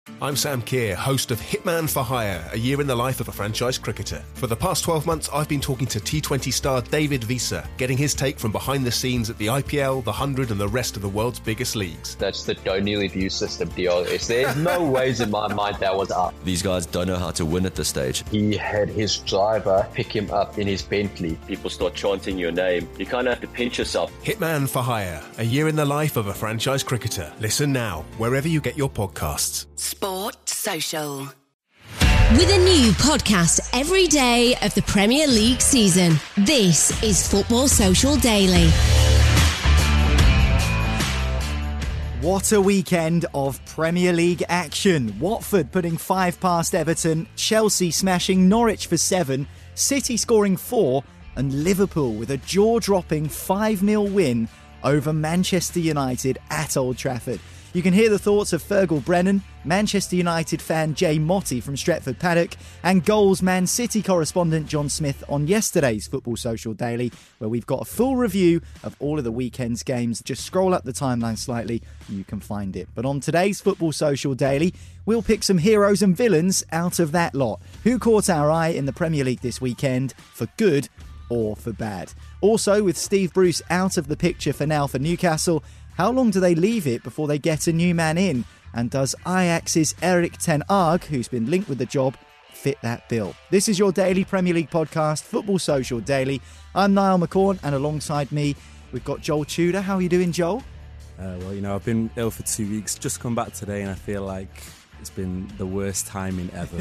I'm Sam Keir, host of Hitman for Hire, a year in the life of a franchise cricketer. For the past 12 months, I've been talking to T20 star David Visa, getting his take from behind the scenes at the IPL, the 100 and the rest of the world's biggest leagues. That's the Tony review system deal. There's no ways in my mind that was up. These guys don't know how to win at this stage. He had his driver pick him up in his Bentley. People start chanting your name. You kind of have to pinch yourself. Hitman for Hire, a year in the life of a franchise cricketer. Listen now, wherever you get your podcasts. Sport Social. With a new podcast every day of the Premier League season, this is Football Social Daily. What a weekend of Premier League action. Watford putting 5 past Everton, Chelsea smashing Norwich for 7, City scoring 4, and Liverpool with a jaw-dropping 5-0 win over Manchester United at Old Trafford. You can hear the thoughts of Fergal Brennan, Manchester United fan Jay Motti from Stretford Paddock, and Goals Man City correspondent John Smith on yesterday's Football Social Daily, where we've got a full review of all of the weekend's games. Just scroll up the timeline slightly, you can find it. But on today's Football Social Daily, we'll pick some heroes and villains out of that lot. Who caught our eye in the Premier League this weekend, for good or for bad? Also, with Steve Bruce out of the picture for now for Newcastle, how long do they leave it before they get a new man in? And does Ajax's Erik ten Hag, who's been linked with the job, fit that bill? This is your daily Premier League podcast, Football Social Daily. I'm Niall McCorn, and alongside me, we've got Joel Tudor. How are you doing, Joel? Well, I've been ill for 2 weeks, just come back today, and I feel like it's been the worst timing ever.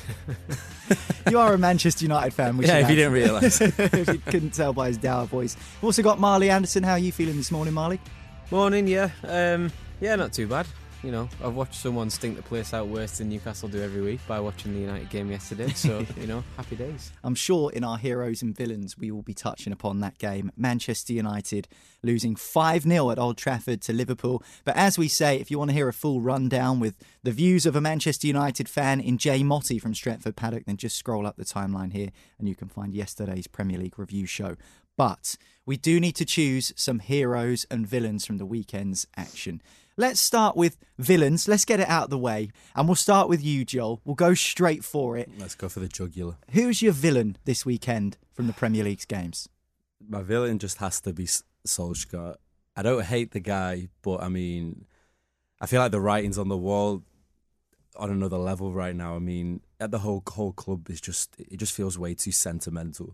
You are a Manchester United fan. Yeah, if you didn't realise. If you couldn't tell by his dour voice. We've also got Marley Anderson. How are you feeling this morning, Marley? Morning, yeah. Not too bad. I've watched someone stink the place out worse than Newcastle do every week by watching the United game yesterday, so, happy days. I'm sure in our heroes and villains we will be touching upon that game. Manchester United losing 5-0 at Old Trafford to Liverpool. But as we say, if you want to hear a full rundown with the views of a Manchester United fan in Jay Motti from Stretford Paddock, then just scroll up the timeline here and you can find yesterday's Premier League review show. But we do need to choose some heroes and villains from the weekend's action. Let's start with villains. Let's get it out of the way. And we'll start with you, Joel. We'll go straight for it. Let's go for the jugular. Who's your villain this weekend from the Premier League's games? My villain just has to be Solskjaer. I don't hate the guy, but I feel like the writing's on the wall on another level right now. At the whole club it just feels way too sentimental.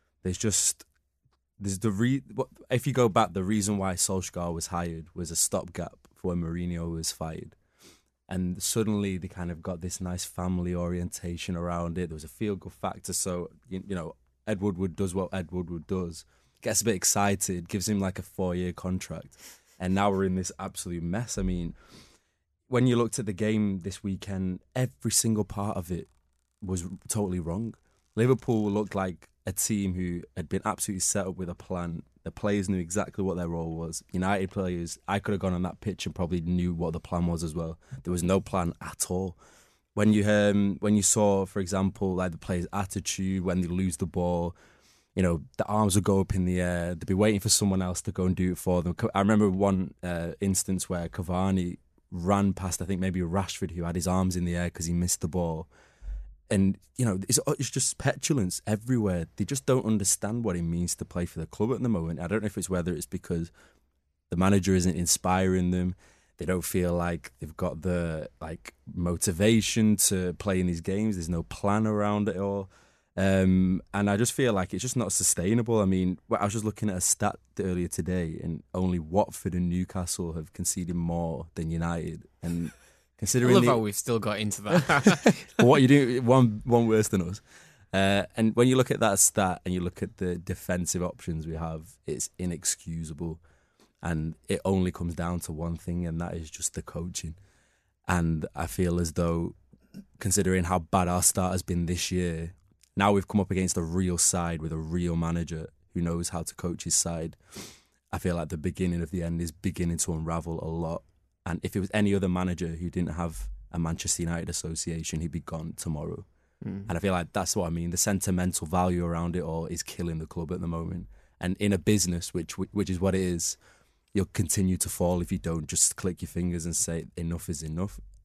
If you go back, the reason why Solskjaer was hired was a stopgap for when Mourinho was fired. And suddenly they kind of got this nice family orientation around it. There was a feel-good factor. So, Ed Woodward does what Ed Woodward does. Gets a bit excited, gives him like a 4-year contract. And now we're in this absolute mess. When you looked at the game this weekend, every single part of it was totally wrong. Liverpool looked like a team who had been absolutely set up with a plan. The players knew exactly what their role was. United players, I could have gone on that pitch and probably knew what the plan was as well. There was no plan at all. When you saw, for example, like the players' attitude when they lose the ball, the arms would go up in the air. They'd be waiting for someone else to go and do it for them. I remember one instance where Cavani ran past, I think maybe Rashford, who had his arms in the air because he missed the ball. And, it's just petulance everywhere. They just don't understand what it means to play for the club at the moment. I don't know if it's whether it's because the manager isn't inspiring them. They don't feel like they've got the motivation to play in these games. There's no plan around it all. And I just feel like it's just not sustainable. I was just looking at a stat earlier today, and only Watford and Newcastle have conceded more than United. And considering I love how we've still got into that. What you do, one worse than us. And when you look at that stat and you look at the defensive options we have, it's inexcusable. And it only comes down to one thing, and that is just the coaching. And I feel as though, considering how bad our start has been this year, now we've come up against a real side with a real manager who knows how to coach his side. I feel like the beginning of the end is beginning to unravel a lot. And if it was any other manager who didn't have a Manchester United association, he'd be gone tomorrow. And I feel like that's what I mean. The sentimental value around it all is killing the club at the moment. And in a business, which is what it is, you'll continue to fall if you don't just click your fingers and say enough is enough.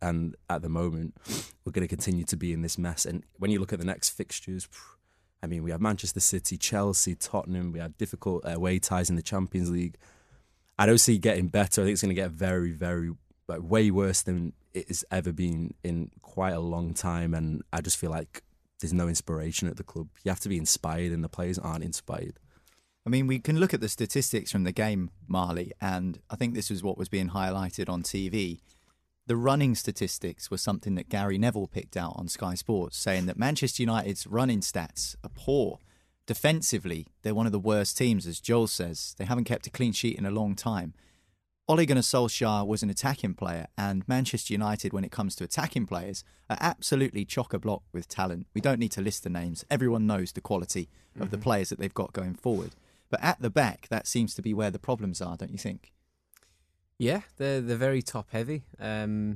And at the moment, we're going to continue to be in this mess. And when you look at the next fixtures, I mean, we have Manchester City, Chelsea, Tottenham. We have difficult away ties in the Champions League. I don't see it getting better. I think it's going to get very, very, way worse than it has ever been in quite a long time. And I just feel like there's no inspiration at the club. You have to be inspired, and the players aren't inspired. I mean, we can look at the statistics from the game, Marley, and I think this was what was being highlighted on TV. The running statistics were something that Gary Neville picked out on Sky Sports, saying that Manchester United's running stats are poor. Defensively, they're one of the worst teams, as Joel says. They haven't kept a clean sheet in a long time. Ole Gunnar Solskjaer was an attacking player, and Manchester United, when it comes to attacking players, are absolutely chock-a-block with talent. We don't need to list the names. Everyone knows the quality of the players that they've got going forward. But at the back, that seems to be where the problems are, don't you think? Yeah, they're very top-heavy. Do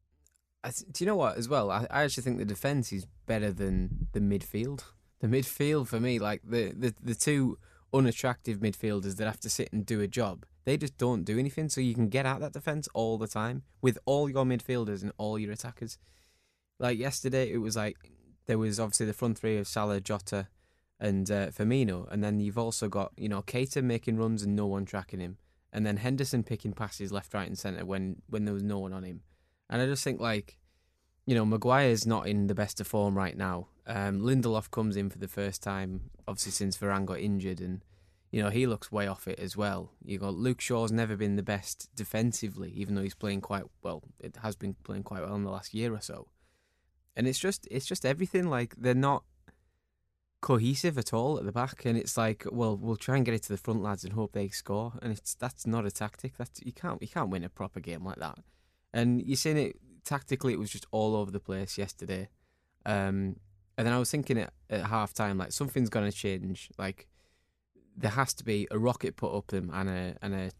you know what, as well? I actually think the defence is better than the midfield. The midfield, for me, like the two unattractive midfielders that have to sit and do a job, they just don't do anything, so you can get out that defence all the time with all your midfielders and all your attackers. Like yesterday, it was like there was obviously the front three of Salah, Jota and Firmino, and then you've also got, Keita making runs and no one tracking him, and then Henderson picking passes left, right and centre when there was no one on him. And I just think, Maguire's not in the best of form right now. Lindelof comes in for the first time, obviously since Varane got injured, and he looks way off it as well. You got Luke Shaw's never been the best defensively, even though he's playing quite well. It has been playing quite well in the last year or so. And it's just everything. Like, they're not cohesive at all at the back, and it's like, well, we'll try and get it to the front lads and hope they score. And that's not a tactic. You can't win a proper game like that. And you're seeing it tactically. It was just all over the place yesterday. And then I was thinking at half time, like, something's gonna change. Like, there has to be a rocket put up them and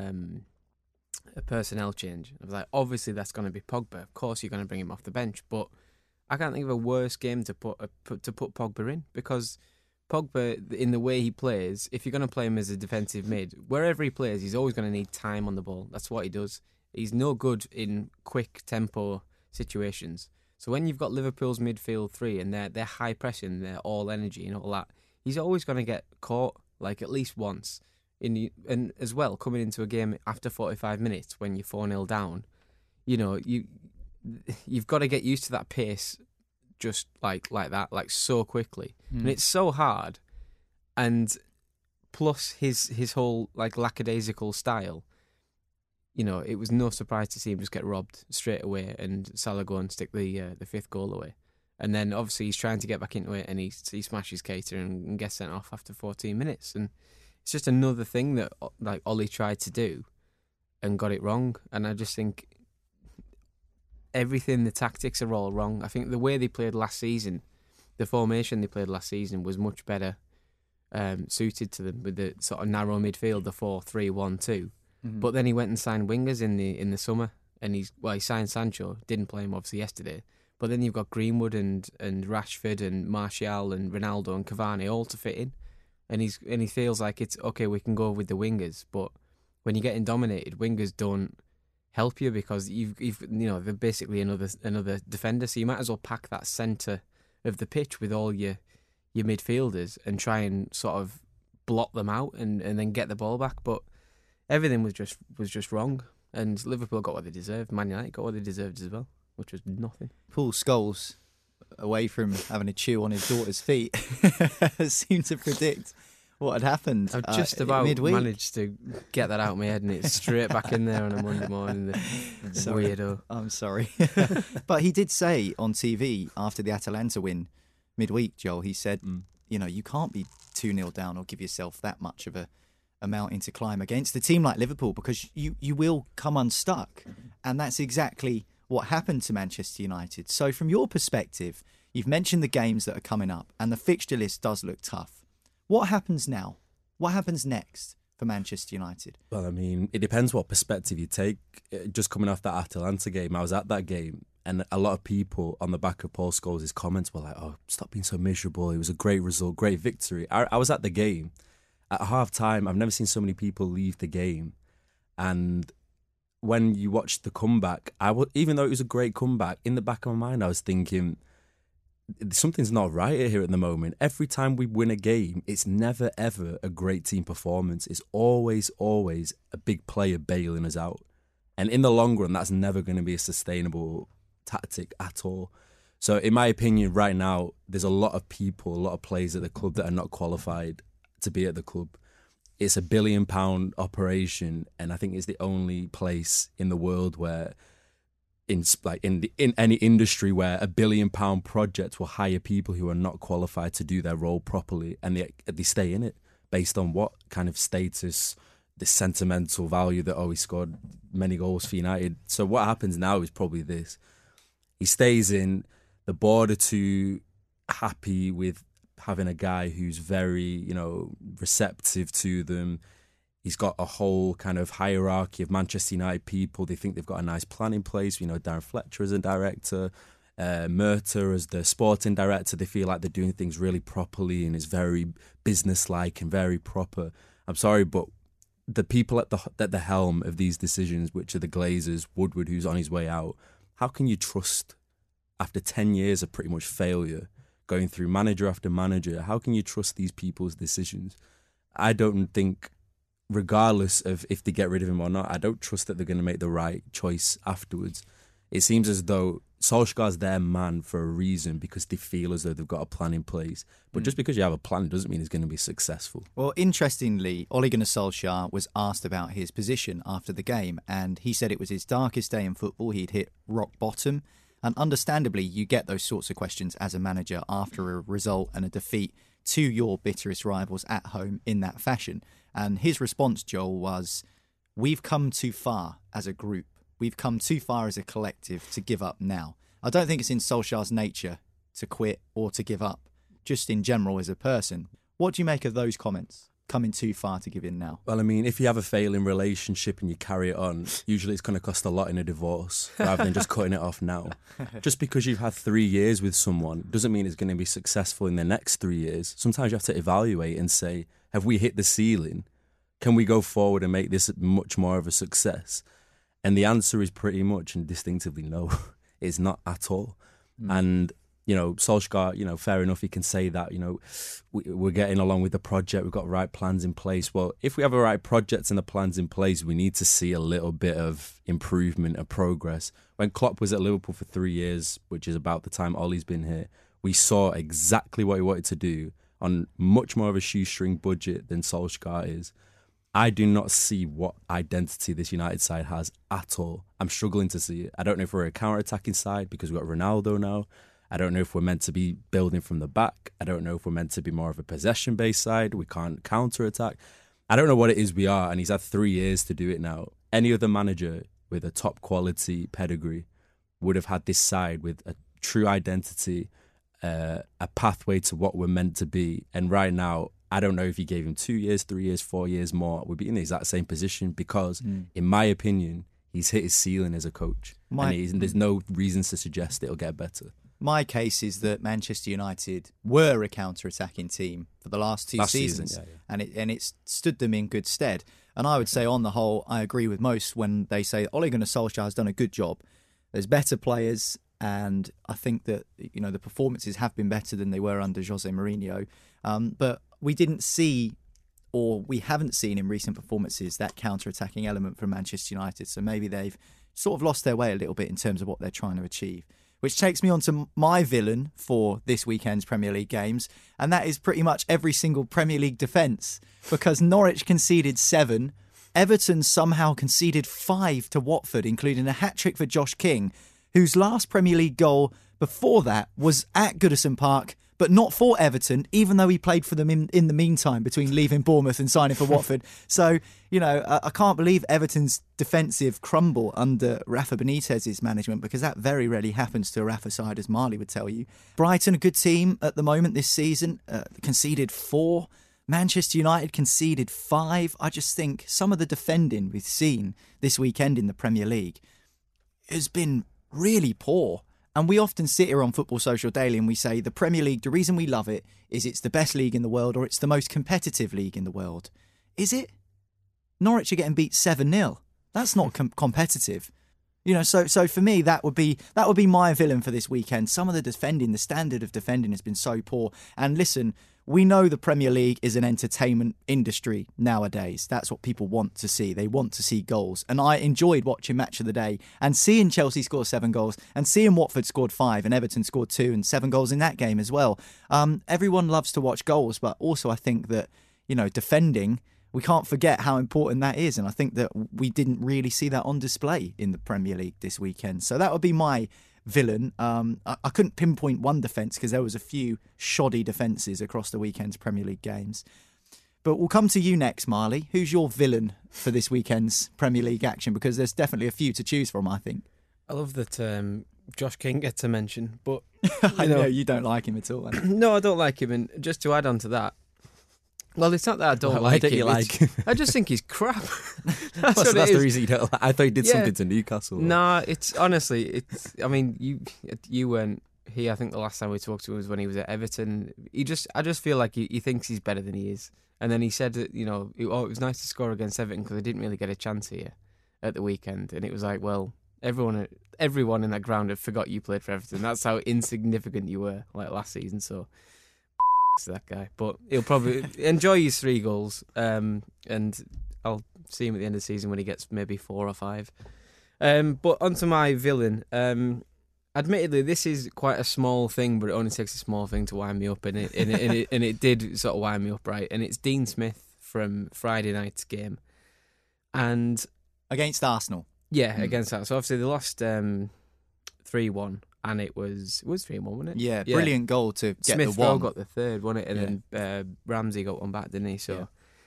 a personnel change. I was like, obviously that's going to be Pogba. Of course you're going to bring him off the bench, but I can't think of a worse game to put Pogba in, because Pogba, in the way he plays, if you're going to play him as a defensive mid, wherever he plays, he's always going to need time on the ball. That's what he does. He's no good in quick tempo situations. So when you've got Liverpool's midfield three and they're high pressing, they're all energy and all that, he's always going to get caught. Like, at least once. And as well, coming into a game after 45 minutes when you're 4-0 down, you've got to get used to that pace just like that, like so quickly. And it's so hard. And plus his whole like lackadaisical style, it was no surprise to see him just get robbed straight away and Salah go and stick the fifth goal away. And then obviously he's trying to get back into it, and he smashes Keita and gets sent off after 14 minutes. And it's just another thing that like Ollie tried to do and got it wrong. And I just think everything, the tactics are all wrong. I think the way they played last season, the formation they played last season was much better suited to them with the sort of narrow midfield, the 4-3-1-2. But then he went and signed wingers in the summer, and he signed Sancho, didn't play him obviously yesterday. But then you've got Greenwood and Rashford and Martial and Ronaldo and Cavani all to fit in, and he feels like it's okay. We can go with the wingers, but when you're getting dominated, wingers don't help you, because you've they're basically another defender. So you might as well pack that centre of the pitch with all your midfielders and try and sort of blot them out and then get the ball back. But everything was just wrong, and Liverpool got what they deserved. Man United got what they deserved as well, which was nothing. Paul Scholes, away from having a chew on his daughter's feet, seemed to predict what had happened. I've just about midweek. managed to get that out of my head, and it's straight back in there on a Monday morning. The weirdo. I'm sorry. But he did say on TV after the Atalanta win midweek, Joel, he said, you can't be 2-0 down or give yourself that much of a mountain to climb against a team like Liverpool, because you will come unstuck. And that's exactly what happened to Manchester United. So from your perspective, you've mentioned the games that are coming up, and the fixture list does look tough. What happens now? What happens next for Manchester United? Well, I mean, it depends what perspective you take. Just coming off that Atalanta game, I was at that game, and a lot of people on the back of Paul Scholes' comments were like, oh, stop being so miserable. It was a great result, great victory. I was at the game. At half-time, I've never seen so many people leave the game, and when you watched the comeback, even though it was a great comeback, in the back of my mind, I was thinking, something's not right here at the moment. Every time we win a game, it's never, ever a great team performance. It's always, always a big player bailing us out. And in the long run, that's never going to be a sustainable tactic at all. So in my opinion, right now, there's a lot of people, a lot of players at the club that are not qualified to be at the club. It's £1 billion operation, and I think it's the only place in the world where, in any industry, where £1 billion project will hire people who are not qualified to do their role properly, and they stay in it based on what kind of status, the sentimental value that he scored many goals for United. So what happens now is probably this: he stays in. The board are too happy with having a guy who's very, receptive to them. He's got a whole kind of hierarchy of Manchester United people. They think they've got a nice plan in place. Darren Fletcher as a director, Murta as the sporting director. They feel like they're doing things really properly and it's very business-like and very proper. I'm sorry, but the people at the helm of these decisions, which are the Glazers, Woodward, who's on his way out, how can you trust, after 10 years of pretty much failure, going through manager after manager, how can you trust these people's decisions? I don't think, regardless of if they get rid of him or not, I don't trust that they're going to make the right choice afterwards. It seems as though Solskjaer's their man for a reason, because they feel as though they've got a plan in place. But just because you have a plan doesn't mean it's going to be successful. Well, interestingly, Ole Gunnar Solskjaer was asked about his position after the game, and he said it was his darkest day in football. He'd hit rock bottom. And understandably, you get those sorts of questions as a manager after a result and a defeat to your bitterest rivals at home in that fashion. And his response, Joel, was, we've come too far as a group. We've come too far as a collective to give up now. I don't think it's in Solskjaer's nature to quit or to give up, just in general as a person. What do you make of those comments? Coming too far to give in now? Well, I mean, if you have a failing relationship and you carry it on, usually it's going to cost a lot in a divorce rather than just cutting it off now. Just because you've had 3 years with someone doesn't mean it's going to be successful in the next 3 years. Sometimes you have to evaluate and say, have we hit the ceiling? Can we go forward and make this much more of a success? And the answer is pretty much and distinctively no. It's not at all. And Solskjaer, fair enough, he can say that, we're getting along with the project, we've got right plans in place. Well, if we have the right projects and the plans in place, we need to see a little bit of improvement and progress. When Klopp was at Liverpool for 3 years, which is about the time Ollie's been here, we saw exactly what he wanted to do on much more of a shoestring budget than Solskjaer is. I do not see what identity this United side has at all. I'm struggling to see it. I don't know if we're a counter-attacking side because we've got Ronaldo now. I don't know if we're meant to be building from the back. I don't know if we're meant to be more of a possession-based side. We can't counter-attack. I don't know what it is we are, and he's had 3 years to do it now. Any other manager with a top-quality pedigree would have had this side with a true identity, a pathway to what we're meant to be. And right now, I don't know if he gave him 2 years, 3 years, 4 years more, we'd be in the exact same position because, in my opinion, he's hit his ceiling as a coach. And there's no reasons to suggest it'll get better. My case is that Manchester United were a counter-attacking team for the last two seasons, and it stood them in good stead. And I would say, on the whole, I agree with most when they say Ole Gunnar Solskjaer has done a good job. There's better players, and I think that the performances have been better than they were under Jose Mourinho. But we didn't see, or we haven't seen in recent performances, that counter-attacking element from Manchester United. So maybe they've sort of lost their way a little bit in terms of what they're trying to achieve. Which takes me on to my villain for this weekend's Premier League games, and that is pretty much every single Premier League defence, because Norwich conceded 7, Everton somehow conceded 5 to Watford, including a hat-trick for Josh King, whose last Premier League goal before that was at Goodison Park, but not for Everton, even though he played for them in the meantime between leaving Bournemouth and signing for Watford. So, I can't believe Everton's defensive crumble under Rafa Benitez's management, because that very rarely happens to a Rafa side, as Marley would tell you. Brighton, a good team at the moment this season, conceded 4. Manchester United conceded 5. I just think some of the defending we've seen this weekend in the Premier League has been really poor. And we often sit here on Football Social Daily and we say the Premier League, the reason we love it is it's the best league in the world, or it's the most competitive league in the world. Is it? Norwich are getting beat 7-0. That's not competitive. You know, so for me, that would be my villain for this weekend. Some of the standard of defending has been so poor. And listen, we know the Premier League is an entertainment industry nowadays. That's what people want to see. They want to see goals. And I enjoyed watching Match of the Day and seeing Chelsea score 7 goals and seeing Watford scored 5 and Everton scored 2 and 7 goals in that game as well. Everyone loves to watch goals, but also I think that, you know, defending, we can't forget how important that is. And I think that we didn't really see that on display in the Premier League this weekend. So that would be my villain. I couldn't pinpoint one defence because there was a few shoddy defences across the weekend's Premier League games. But we'll come to you next, Marley. Who's your villain for this weekend's Premier League action? Because there's definitely a few to choose from, I think. I love that Josh King gets a mention, but I know you don't like him at all. No, I don't like him. And just to add on to that, well, it's not that I don't like him. I just think he's crap. That's the reason you don't. I thought he did something to Newcastle. Nah, it's honestly, I mean, you weren't here. I think the last time we talked to him was when he was at Everton. I just feel like he thinks he's better than he is. And then he said that, you know, it was nice to score against Everton because I didn't really get a chance here at the weekend. And it was like, well, everyone in that ground had forgot you played for Everton. That's how insignificant you were like last season. So. To that guy, but he'll probably enjoy his 3 goals, and I'll see him at the end of the season when he gets maybe 4 or 5. But onto my villain. Admittedly, this is quite a small thing, but it only takes a small thing to wind me up, and it did sort of wind me up, right? And it's Dean Smith from Friday night's game, and against Arsenal. Yeah, against that. So obviously they lost 3-1. And it was 3-1, wasn't it? Yeah, brilliant goal to get Smith the one. got the third, wasn't it? And then Ramsey got one back, didn't he? So,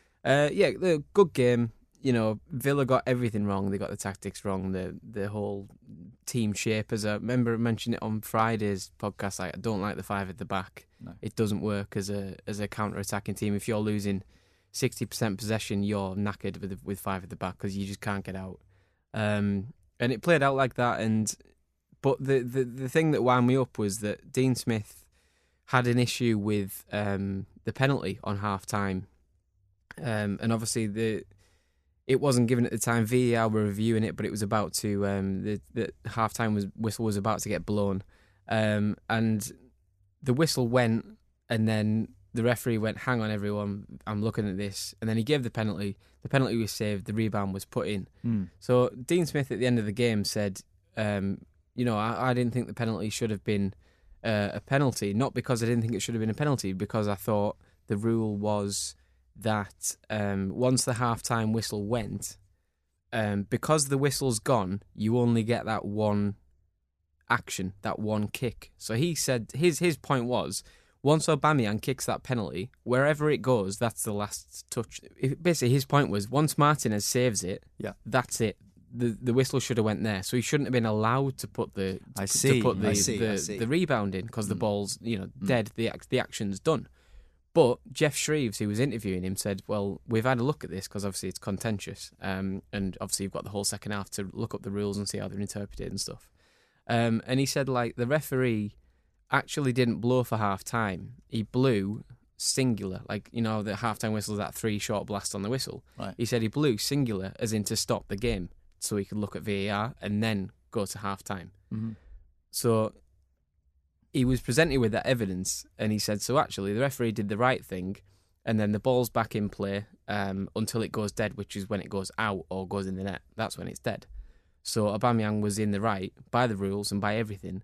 the good game. You know, Villa got everything wrong. They got the tactics wrong. The whole team shape. As I remember, I mentioned it on Friday's podcast. Like, I don't like the 5 at the back. No. It doesn't work as a counter-attacking team. If you're losing 60% possession, you're knackered with 5 at the back because you just can't get out. And it played out like that. But the thing that wound me up was that Dean Smith had an issue with the penalty on half-time. And obviously it wasn't given at the time. VAR were reviewing it, but it was about to... the half-time whistle was about to get blown. And the whistle went, and then the referee went, hang on, everyone, I'm looking at this. And then he gave the penalty. The penalty was saved. The rebound was put in. So Dean Smith at the end of the game said... you know, I didn't think the penalty should have been a penalty. Not because I didn't think it should have been a penalty, because I thought the rule was that once the half-time whistle went, because the whistle's gone, you only get that one action, that one kick. So he said his point was, once Aubameyang kicks that penalty, wherever it goes, that's the last touch. Basically, his point was, once Martinez saves it, that's it. The whistle should have went there, so he shouldn't have been allowed to put the rebound in because the ball's dead. The action's done. But Jeff Shreves, who was interviewing him, said, "Well, we've had a look at this because obviously it's contentious, and obviously you've got the whole second half to look up the rules and see how they're interpreted and stuff." And he said, like, the referee actually didn't blow for half time; he blew singular, like, you know, the half time whistle is that 3 short blasts on the whistle. Right. He said he blew singular, as in to stop the game, so he could look at VAR and then go to half-time. Mm-hmm. So he was presented with that evidence, and he said, so actually the referee did the right thing, and then the ball's back in play until it goes dead, which is when it goes out or goes in the net. That's when it's dead. So Aubameyang was in the right, by the rules and by everything,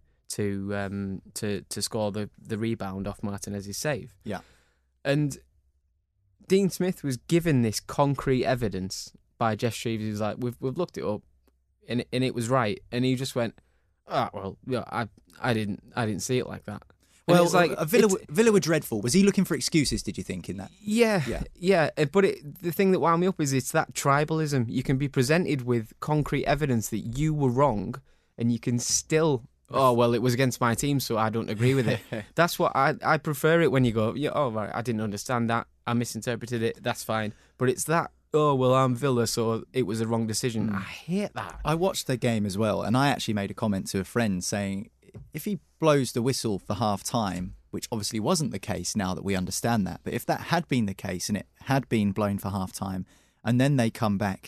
to score the rebound off Martinez's save. Yeah. And Dean Smith was given this concrete evidence by Jeff Shreves. He was like, we've looked it up, and it was right. And he just went, well, yeah, I didn't see it like that. And well, like, Villa were dreadful. Was he looking for excuses, did you think, in that? Yeah. But the thing that wound me up is it's that tribalism. You can be presented with concrete evidence that you were wrong, and you can still, well, it was against my team, so I don't agree with it. That's what I prefer it when you go, right, I didn't understand that. I misinterpreted it. That's fine. But it's that, well, I'm Villa, so it was a wrong decision. I hate that. I watched the game as well, and I actually made a comment to a friend saying, if he blows the whistle for half-time, which obviously wasn't the case now that we understand that, but if that had been the case and it had been blown for half-time, and then they come back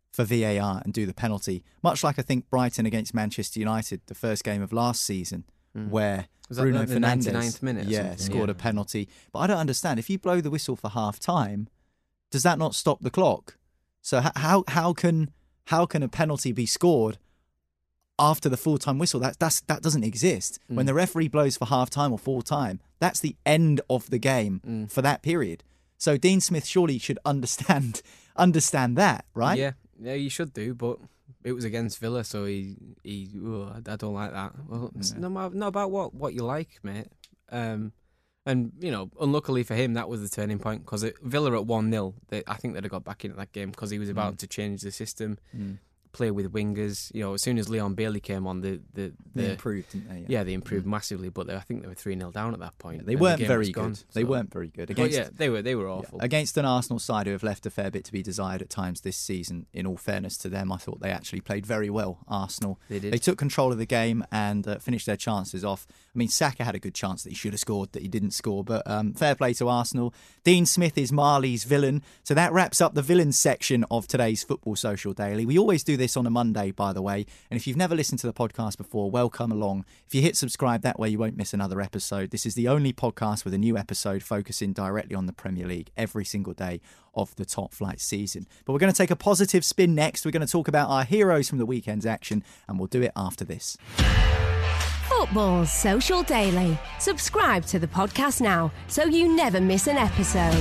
for VAR and do the penalty. Much like I think Brighton against Manchester United, the first game of last season, where Bruno the Fernandes 99th minute scored a penalty. But I don't understand. If you blow the whistle for half time, does that not stop the clock? So how can a penalty be scored after the full-time whistle? That doesn't exist. When the referee blows for half-time or full-time, that's the end of the game for that period. So Dean Smith surely should understand that, right? Yeah, you should do, but it was against Villa, so I don't like that. Well, it's not about what you like, mate. And, unluckily for him, that was the turning point, because Villa at 1-0, I think they'd have got back into that game because he was about to change the system, play with wingers. As soon as Leon Bailey came on, they improved, didn't they? Yeah, they improved massively, but I think they were 3-0 down at that point. They weren't very good. They weren't very good. They were awful. Against an Arsenal side who have left a fair bit to be desired at times this season, in all fairness to them, I thought they actually played very well, Arsenal. They did. They took control of the game and finished their chances off. I mean, Saka had a good chance that he should have scored that he didn't score, but fair play to Arsenal. Dean Smith is Marley's villain. So that wraps up the villains section of today's Football Social Daily. We always do this on a Monday, by the way. And if you've never listened to the podcast before, welcome along. If you hit subscribe, that way you won't miss another episode. This is the only podcast with a new episode focusing directly on the Premier League every single day of the top flight season. But we're going to take a positive spin next. We're going to talk about our heroes from the weekend's action, and we'll do it after this. Football Social Daily. Subscribe to the podcast now so you never miss an episode.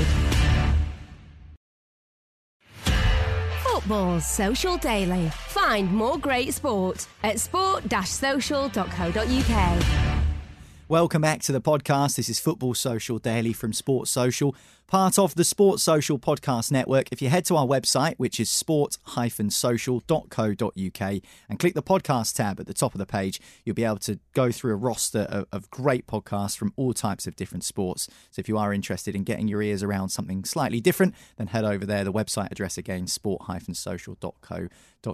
Football Social Daily. Find more great sport at sport-social.co.uk. Welcome back to the podcast. This is Football Social Daily from Sports Social, part of the Sports Social podcast network. If you head to our website, which is sport-social.co.uk, and click the podcast tab at the top of the page, you'll be able to go through a roster of great podcasts from all types of different sports. So if you are interested in getting your ears around something slightly different, then head over there. The website address again, sport-social.co.uk.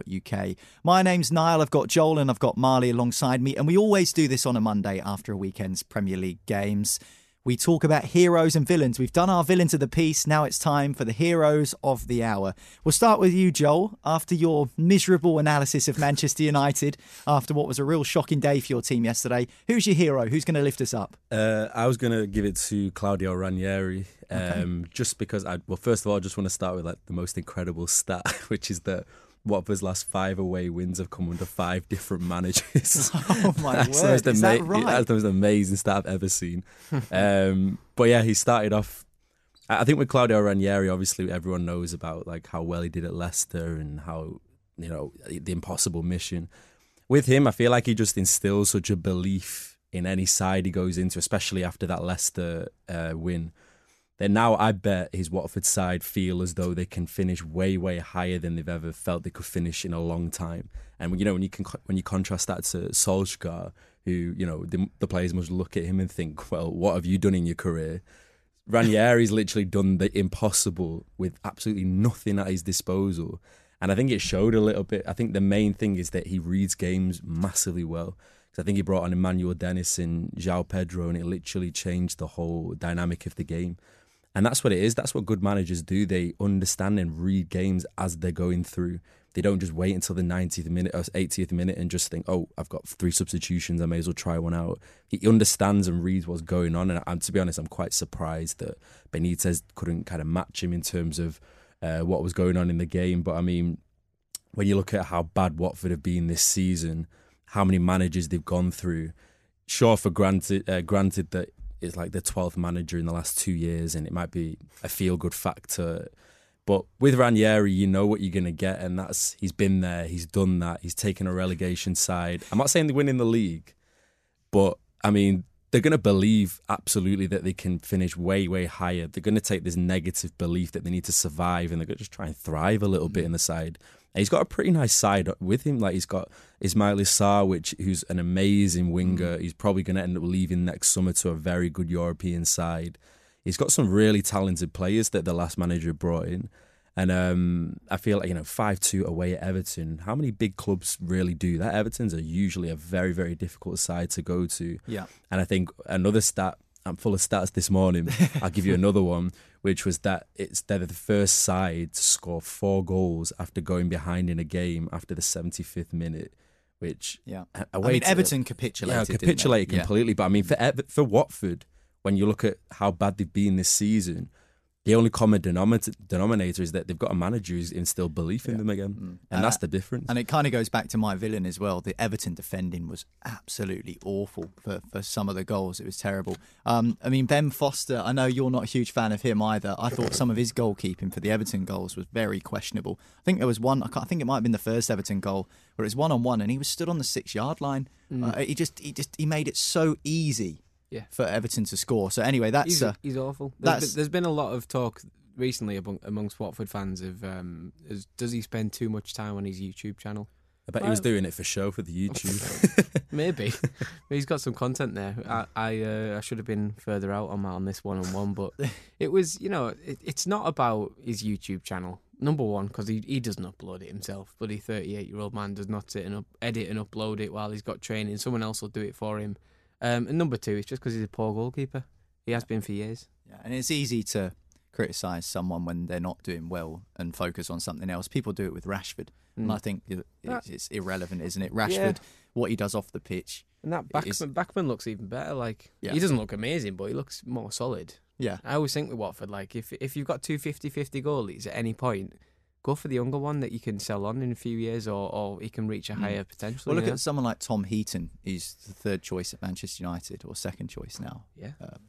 My name's Niall. I've got Joel and I've got Marley alongside me, and we always do this on a Monday after a weekend's Premier League games. We talk about heroes and villains. We've done our villains of the piece. Now it's time for the heroes of the hour. We'll start with you, Joel. After your miserable analysis of Manchester United, after what was a real shocking day for your team yesterday, who's your hero? Who's going to lift us up? I was going to give it to Claudio Ranieri, just because first of all, I just want to start with the most incredible stat, which is that Watford's last 5 away wins have come under 5 different managers. Oh my word, is that right? That's the most amazing stat I've ever seen. But yeah, he started off, I think with Claudio Ranieri, obviously everyone knows about how well he did at Leicester and how, the impossible mission. With him, I feel like he just instills such a belief in any side he goes into, especially after that Leicester win. Then now I bet his Watford side feel as though they can finish way, way higher than they've ever felt they could finish in a long time. And when you contrast that to Solskjaer, who the players must look at him and think, well, what have you done in your career? Ranieri's literally done the impossible with absolutely nothing at his disposal, and I think it showed a little bit. I think the main thing is that he reads games massively well. I think he brought on Emmanuel Dennis and João Pedro, and it literally changed the whole dynamic of the game. And that's what it is. That's what good managers do. They understand and read games as they're going through. They don't just wait until the 90th minute or 80th minute and just think, oh, I've got 3 substitutions, I may as well try one out. He understands and reads what's going on. And to be honest, I'm quite surprised that Benitez couldn't kind of match him in terms of what was going on in the game. But I mean, when you look at how bad Watford have been this season, how many managers they've gone through, sure, for granted that it's like the 12th manager in the last 2 years, and it might be a feel-good factor. But with Ranieri, you know what you're going to get, and he's been there, he's done that, he's taken a relegation side. I'm not saying they're winning the league, but I mean, they're going to believe absolutely that they can finish way, way higher. They're going to take this negative belief that they need to survive, and they're going to just try and thrive a little bit in the side. And he's got a pretty nice side with him. He's got Ismail Sarr, who's an amazing winger. He's probably going to end up leaving next summer to a very good European side. He's got some really talented players that the last manager brought in. And I feel like, 5-2 away at Everton. How many big clubs really do that? Everton's are usually a very, very difficult side to go to. Yeah. And I think another stat I'm full of stats this morning. I'll give you another one, which was that they're the first side to score 4 goals after going behind in a game after the 75th minute. Which Everton capitulated. Yeah, capitulated didn't they? completely. But I mean, for Watford, when you look at how bad they've been this season, the only common denominator is that they've got a manager who's instilled belief in them again. And that's the difference. And it kind of goes back to my villain as well. The Everton defending was absolutely awful for some of the goals. It was terrible. Ben Foster, I know you're not a huge fan of him either. I thought some of his goalkeeping for the Everton goals was very questionable. I think there was one, I think it might have been the first Everton goal, where it was 1-on-1 and he was stood on the 6-yard line. He made it so easy. Yeah. For Everton to score. So anyway, he's awful. There's been a lot of talk recently amongst Watford fans of does he spend too much time on his YouTube channel? I bet he was doing it for show for the YouTube. Maybe. He's got some content there. I should have been further out on this 1-on-1, but it was, it's not about his YouTube channel. Number one, because he doesn't upload it himself. Bloody 38-year-old man does not sit and edit and upload it while he's got training. Someone else will do it for him. And number two, it's just because he's a poor goalkeeper. He has been for years. Yeah, and it's easy to criticise someone when they're not doing well and focus on something else. People do it with Rashford, and I think it's irrelevant, isn't it? Rashford, what he does off the pitch. And that Backman looks even better. He doesn't look amazing, but he looks more solid. Yeah. I always think with Watford, if you've got 2 50-50 goalies at any point, go for the younger one that you can sell on in a few years, or he can reach a higher potential. Well, look at someone like Tom Heaton. He's the 3rd choice at Manchester United, or 2nd choice now. Yeah,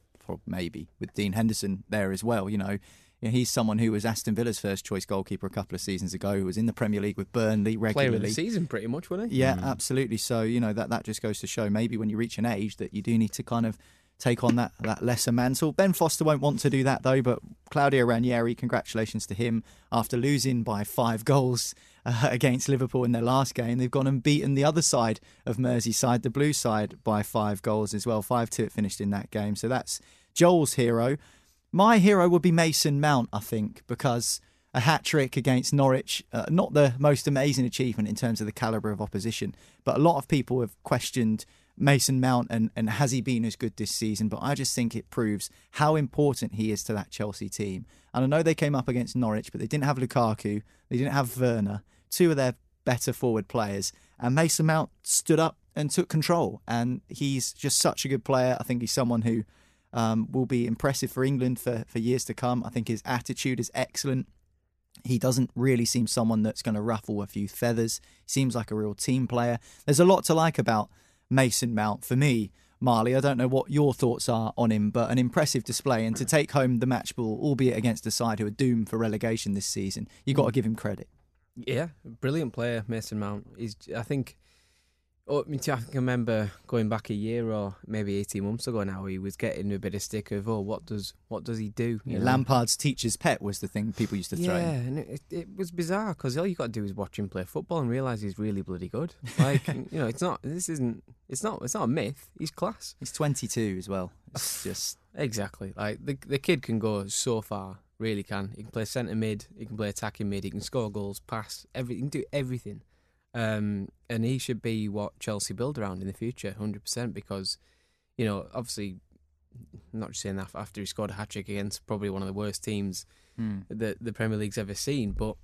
maybe with Dean Henderson there as well. He's someone who was Aston Villa's 1st choice goalkeeper a couple of seasons ago, who was in the Premier League with Burnley regularly. Player of the season, pretty much, wasn't he? Yeah, absolutely. So that just goes to show maybe when you reach an age that you do need to kind of take on that lesser mantle. Ben Foster won't want to do that though, but Claudio Ranieri, congratulations to him. After losing by 5 goals against Liverpool in their last game, they've gone and beaten the other side of Merseyside, the blue side, by 5 goals as well. 5-2 it finished in that game. So that's Joel's hero. My hero would be Mason Mount, I think, because a hat-trick against Norwich, not the most amazing achievement in terms of the calibre of opposition, but a lot of people have questioned Mason Mount and has he been as good this season, but I just think it proves how important he is to that Chelsea team. And I know they came up against Norwich, but they didn't have Lukaku, they didn't have Werner, 2 of their better forward players, and Mason Mount stood up and took control, and he's just such a good player. I think he's someone who will be impressive for England for years to come. I think his attitude is excellent. He doesn't really seem someone that's going to ruffle a few feathers. He seems like a real team player. There's a lot to like about Mason Mount for me, Marley. I don't know what your thoughts are on him, but an impressive display, and to take home the match ball, albeit against a side who are doomed for relegation this season, you've got to give him credit. Yeah, brilliant player, Mason Mount. I can remember going back a year or maybe 18 months ago now, he was getting a bit of stick of, what does he do? Lampard's teacher's pet was the thing people used to throw in. Yeah, and it was bizarre because all you got to do is watch him play football and realise he's really bloody good. It's not a myth. He's class. He's 22 as well. It's just exactly the kid can go so far. Really can. He can play centre mid. He can play attacking mid. He can score goals, pass. He can do everything. And he should be what Chelsea build around in the future, 100%, because, obviously, I'm not just saying that after he scored a hat-trick against probably one of the worst teams that the Premier League's ever seen, but,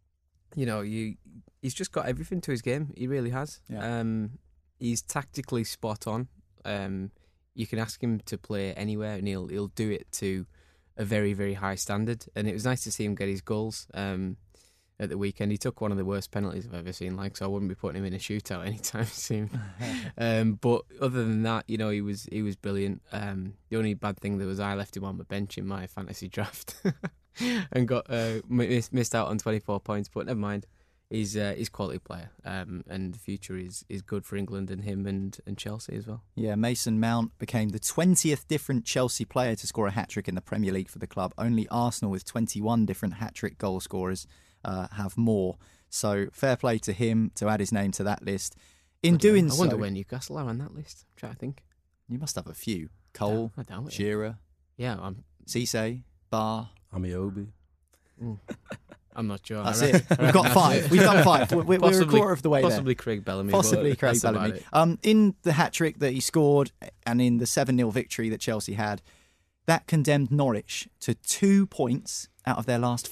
he's just got everything to his game. He really has. Yeah. He's tactically spot on. You can ask him to play anywhere and he'll do it to a very, very high standard. And it was nice to see him get his goals. At the weekend, he took one of the worst penalties I've ever seen. So I wouldn't be putting him in a shootout anytime soon. But other than that, he was brilliant. The only bad thing that was I left him on my bench in my fantasy draft and got missed out on 24 points. But never mind, he's a quality player, and the future is good for England and him and Chelsea as well. Yeah, Mason Mount became the 20th different Chelsea player to score a hat-trick in the Premier League for the club. Only Arsenal, with 21 different hat-trick goal scorers, have more. So fair play to him to add his name to that list. I wonder where Newcastle are on that list. I'm trying to think. You must have a few. Cole, Shearer, yeah, Cisse, Barr, Amiobi. I'm not sure. That's it. We've got 5. We've done 5. We're a quarter of the way possibly there. Craig Bellamy. Possibly Craig that's Bellamy. about it. In the hat-trick that he scored and in the 7-0 victory that Chelsea had, that condemned Norwich to 2 points out of their last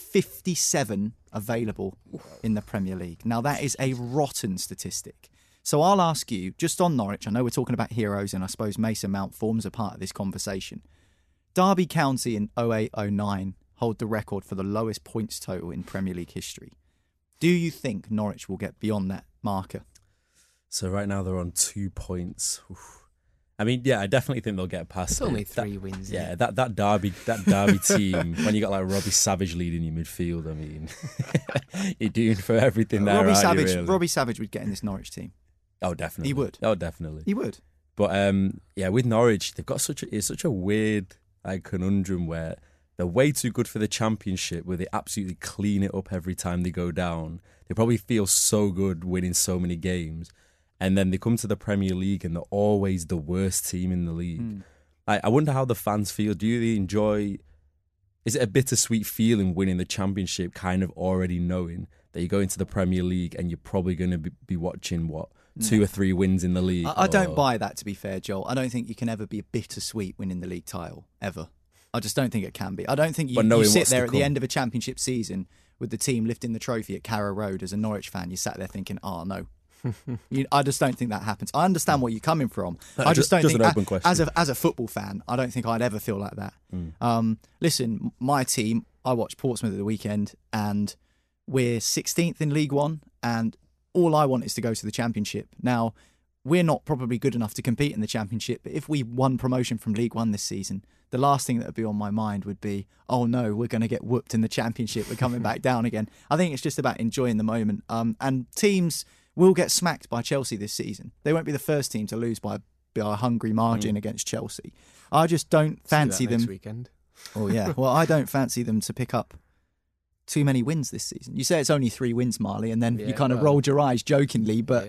57 available in the Premier League. Now, that is a rotten statistic. So I'll ask you, just on Norwich, I know we're talking about heroes, and I suppose Mason Mount forms a part of this conversation. Derby County in 08-09 hold the record for the lowest points total in Premier League history. Do you think Norwich will get beyond that marker? So right now they're on 2 points. Oof. I mean, yeah, I definitely think they'll get past. It's only 3 wins. Yeah, that Derby team. When you got like Robbie Savage leading your midfield, I mean, you're doing for everything there. Robbie Savage would get in this Norwich team. Oh, definitely. He would. Oh, definitely. He would. But yeah, with Norwich, they've got such a weird conundrum where they're way too good for the Championship, where they absolutely clean it up every time they go down. They probably feel so good winning so many games. And then they come to the Premier League and they're always the worst team in the league. I wonder how the fans feel. Do you enjoy... Is it a bittersweet feeling winning the Championship, kind of already knowing that you go into the Premier League and you're probably going to be watching, 2 or 3 wins in the league? I don't buy that, to be fair, Joel. I don't think you can ever be bittersweet winning the league title, ever. I just don't think it can be. I don't think you sit there at the end of a Championship season with the team lifting the trophy at Carrow Road as a Norwich fan. You sat there thinking, oh, no. I just don't think that happens. I understand where you're coming from. I just don't think, an open question. as a football fan, I don't think I'd ever feel like that. Listen, my team, I watched Portsmouth at the weekend, and we're 16th in League One, and all I want is to go to the Championship. Now, we're not probably good enough to compete in the Championship, but if we won promotion from League One this season, the last thing that would be on my mind would be, oh no, we're going to get whooped in the Championship, we're coming back down again. I think it's just about enjoying the moment. And teams will get smacked by Chelsea this season. They won't be the first team to lose by a hungry margin against Chelsea. I just don't fancy them. Next weekend. Oh yeah, well, I don't fancy them to pick up too many wins this season. You say it's only 3 wins, Marley, and then you kind of rolled your eyes jokingly, but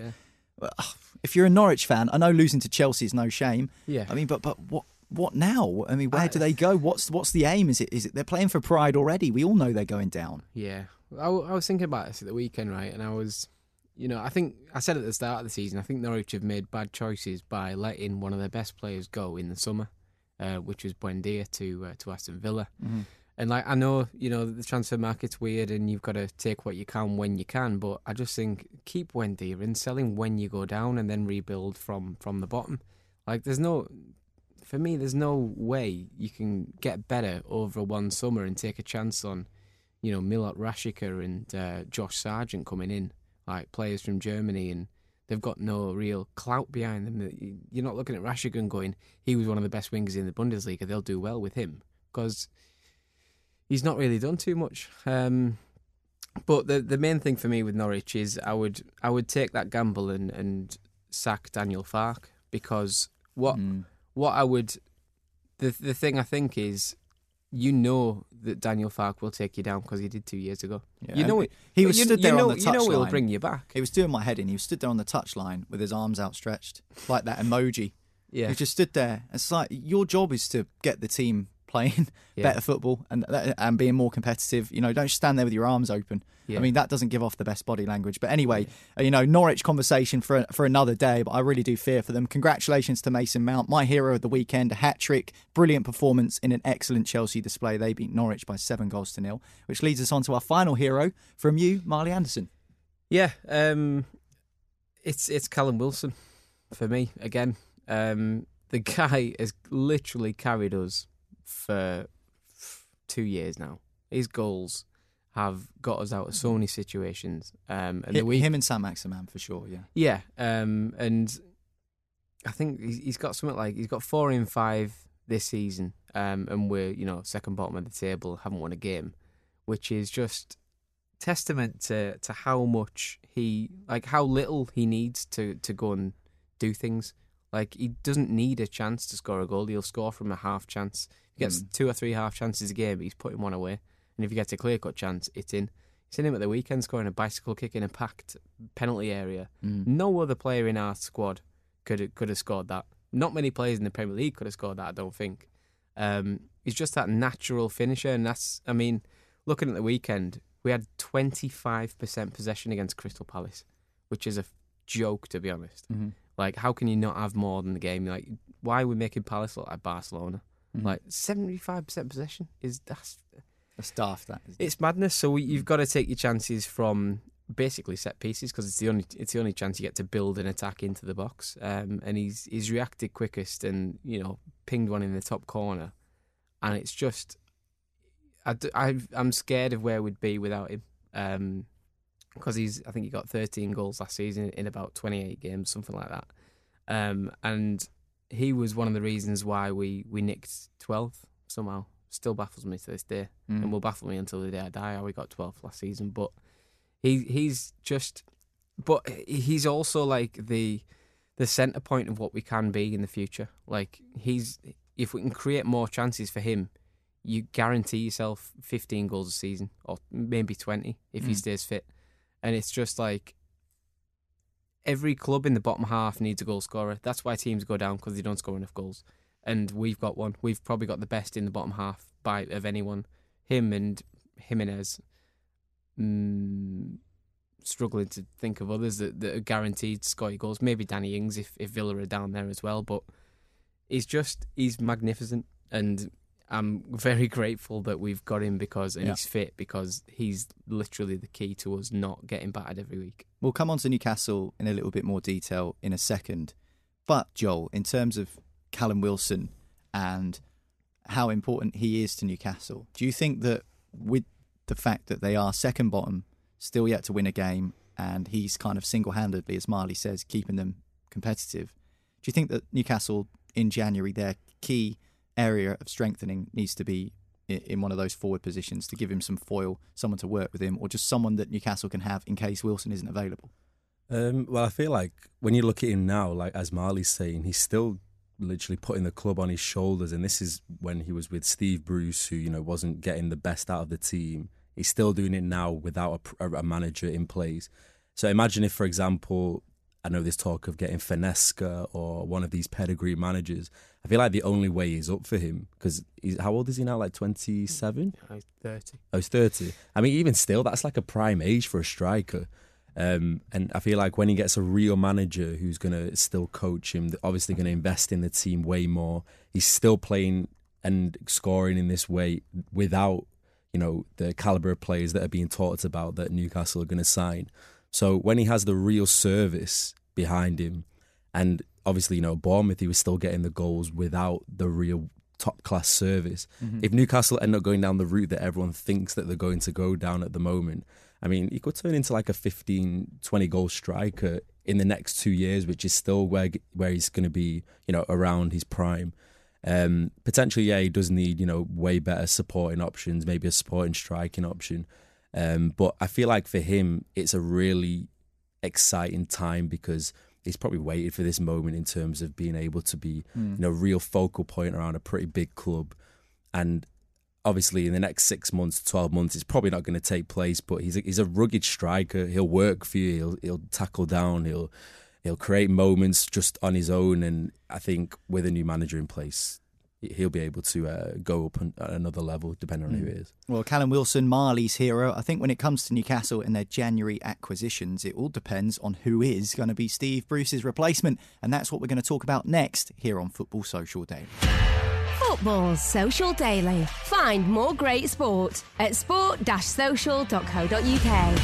if you're a Norwich fan, I know losing to Chelsea is no shame. Yeah. I mean, but what now? I mean, where do they go? What's the aim? Is it they're playing for pride already? We all know they're going down. Yeah. I was thinking about this at the weekend, right? And I was, I think I said at the start of the season, I think Norwich have made bad choices by letting one of their best players go in the summer, which was Buendia to Aston Villa. Mm-hmm. And I know, the transfer market's weird and you've got to take what you can when you can, but I just think keep Buendia and sell him when you go down and then rebuild from the bottom. There's no way you can get better over one summer and take a chance on, Milot Rashica and Josh Sargent coming in, players from Germany, and they've got no real clout behind them. You're not looking at Rashica and going, he was one of the best wingers in the Bundesliga, they'll do well with him, because he's not really done too much. But the main thing for me with Norwich is I would take that gamble and sack Daniel Farke, because the thing I think is, that Daniel Farke will take you down because he did 2 years ago. Yeah, he was stood there on the touchline. He'll bring you back. It was doing my head in. He was stood there on the touchline with his arms outstretched, like that emoji. Yeah, he just stood there. It's like your job is to get the team playing better football and being more competitive. Don't stand there with your arms open. Yeah. I mean, that doesn't give off the best body language. But anyway, Norwich conversation for another day, but I really do fear for them. Congratulations to Mason Mount, my hero of the weekend, a hat-trick, brilliant performance in an excellent Chelsea display. They beat Norwich by 7-0, which leads us on to our final hero from you, Marley Anderson. Yeah, it's Callum Wilson for me, again. The guy has literally carried us for 2 years now. His goals have got us out of so many situations. And him and Saint-Maximin for sure, yeah. Yeah, and I think he's got something he's got 4 in 5 this season, and we're second bottom of the table, haven't won a game, which is just testament to how much how little he needs to go and do things. He doesn't need a chance to score a goal. He'll score from a half chance. He gets 2 or 3 half chances a game, he's putting one away. And if he gets a clear-cut chance, it's in. He's seen him at the weekend scoring a bicycle kick in a packed penalty area. No other player in our squad could have scored that. Not many players in the Premier League could have scored that, I don't think. He's just that natural finisher, and looking at the weekend, We had 25% possession against Crystal Palace, which is a joke, to be honest. Mm-hmm. Like, how can you not have more than the game? Like, why are we making Palace look like Barcelona? Mm-hmm. Like, 75% possession that's daft. it's madness. So you've got to take your chances from basically set pieces, because it's the only chance you get to build an attack into the box. And he's reacted quickest, and pinged one in the top corner, and it's just I'm scared of where we'd be without him. Because I think he got 13 goals last season in about 28 games, something like that. And he was one of the reasons why we nicked 12th somehow. Still baffles me to this day, and will baffle me until the day I die how we got 12th last season. But he's also like the centre point of what we can be in the future. Like, if we can create more chances for him, you guarantee yourself 15 goals a season, or maybe 20 if he stays fit. And it's just like, every club in the bottom half needs a goal scorer. That's why teams go down, because they don't score enough goals. And we've got one. We've probably got the best in the bottom half of anyone. Him and Jimenez. Struggling to think of others that are guaranteed to score goals. Maybe Danny Ings if Villa are down there as well. But he's magnificent. And I'm very grateful that we've got him he's fit, because he's literally the key to us not getting battered every week. We'll come on to Newcastle in a little bit more detail in a second. But, Joel, in terms of Callum Wilson and how important he is to Newcastle, do you think that with the fact that they are second bottom, still yet to win a game, and he's kind of single-handedly, as Marley says, keeping them competitive, do you think that Newcastle in January, their key area of strengthening needs to be in one of those forward positions to give him some foil, someone to work with him, or just someone that Newcastle can have in case Wilson isn't available? Well, I feel like when you look at him now, like as Marley's saying, he's still literally putting the club on his shoulders, and this is when he was with Steve Bruce, who wasn't getting the best out of the team. He's still doing it now without a manager in place. So imagine if, for example, I know there's talk of getting Finesca or one of these pedigree managers. I feel like the only way is up for him, because how old is he now? Like 27? He's 30. Oh, he's 30. I mean, even still, that's like a prime age for a striker. And I feel like when he gets a real manager who's going to still coach him, obviously going to invest in the team way more, he's still playing and scoring in this way without, the calibre of players that are being talked about that Newcastle are going to sign. So when he has the real service behind him, and obviously, Bournemouth, he was still getting the goals without the real top-class service. Mm-hmm. If Newcastle end up going down the route that everyone thinks that they're going to go down at the moment, I mean, he could turn into like a 15, 20-goal striker in the next 2 years, which is still where he's going to be, around his prime. Potentially, he does need, way better supporting options, maybe a supporting striking option. But I feel like for him, it's a really exciting time, because he's probably waited for this moment in terms of being able to be, real focal point around a pretty big club. And obviously, in the next 6 months to 12 months, it's probably not going to take place. But he's a rugged striker. He'll work for you. He'll tackle down. He'll create moments just on his own. And I think with a new manager in place, he'll be able to go up at another level, depending on who it is. Well, Callum Wilson, Marley's hero. I think when it comes to Newcastle and their January acquisitions, it all depends on who is going to be Steve Bruce's replacement. And that's what we're going to talk about next here on Football Social Daily. Football Social Daily. Find more great sport at sport-social.co.uk.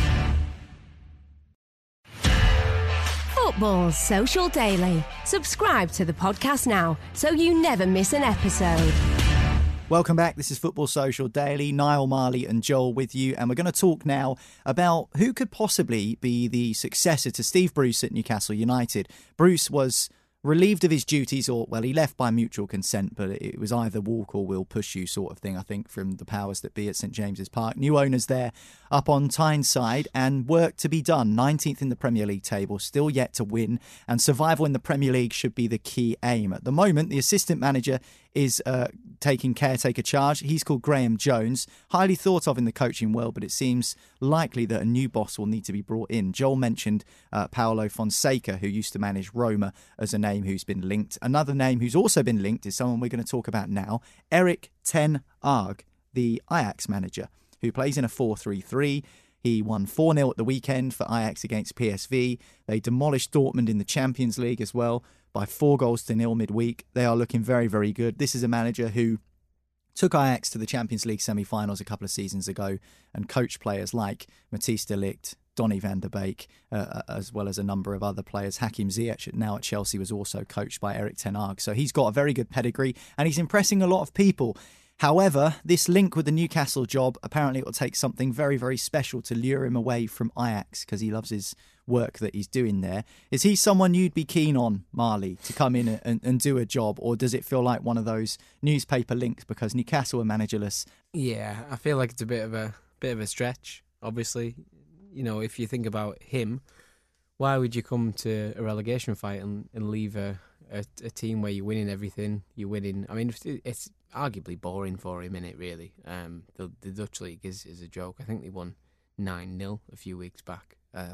Football Social Daily. Subscribe to the podcast now so you never miss an episode. Welcome back. This is Football Social Daily. Niall, Marley and Joel with you. And we're going to talk now about who could possibly be the successor to Steve Bruce at Newcastle United. Bruce was relieved of his duties, or, well, he left by mutual consent, but it was either walk or we'll push you sort of thing, I think, from the powers that be at St James's Park. New owners there up on Tyneside, and work to be done. 19th in the Premier League table, still yet to win, and survival in the Premier League should be the key aim. At the moment, the assistant manager is taking caretaker charge. He's called Graham Jones, highly thought of in the coaching world, but it seems likely that a new boss will need to be brought in. Joel mentioned Paulo Fonseca, who used to manage Roma, as a name who's been linked. Another name who's also been linked is someone we're going to talk about now, Erik ten Hag, the Ajax manager, who plays in a 4-3-3. He won 4-0 at the weekend for Ajax against PSV. They demolished Dortmund in the Champions League as well by 4-0 midweek. They are looking very, very good. This is a manager who took Ajax to the Champions League semi-finals a couple of seasons ago and coached players like Matthijs de Ligt, Donny van der Beek, as well as a number of other players. Hakim Ziyech, now at Chelsea, was also coached by Erik ten Hag. So he's got a very good pedigree and he's impressing a lot of people. However, this link with the Newcastle job, apparently it will take something very, very special to lure him away from Ajax because he loves his work that he's doing there. Is he someone you'd be keen on, Marley, to come in and do a job, or does it feel like one of those newspaper links because Newcastle are managerless? Yeah, I feel like it's a bit of a stretch. Obviously, you know, if you think about him, why would you come to a relegation fight and leave a team where you're winning everything? You're winning. I mean, it's arguably boring for him, innit, really. The Dutch league is a joke. I think they won 9-0 a few weeks back.